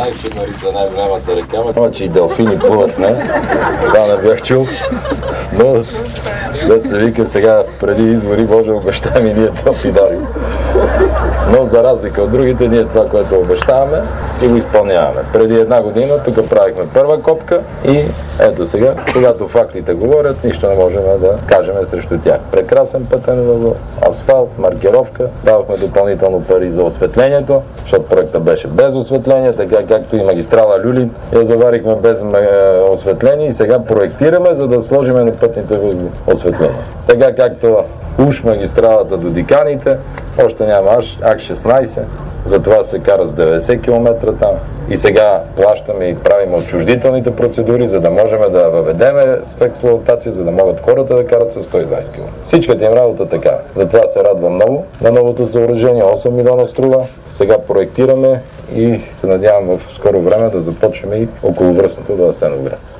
знаех, че Марица е най-голямата река, но че и делфини плуват, не? Това не бях чул. Но, да се вика сега, преди избори, може обещаем и ние делфинари. Но за разлика от другите, ние това, което обещаваме, си го изпълняваме. Преди една година тук правихме първа копка и ето сега, когато фактите говорят, нищо не можем да кажем срещу тях. Прекрасен пътен възел, асфалт, маркировка, давахме допълнително пари за осветлението, защото проектът беше без осветление, така както и магистрала Люлин, я заварихме без осветление и сега проектираме, за да сложим на пътните възли осветление. Така както уж магистралата до Диканите, още няма АК-16, затова се кара с 90 км там. И сега плащаме и правим отчуждителните процедури, за да можем да въведеме в експлоатация, за да могат хората да карат с 120 км. Всичката им работа така. Затова се радвам много на новото съоръжение. 8 милиона струва. Сега проектираме и се надявам в скоро време да започнем и околовръстното до Асеновград.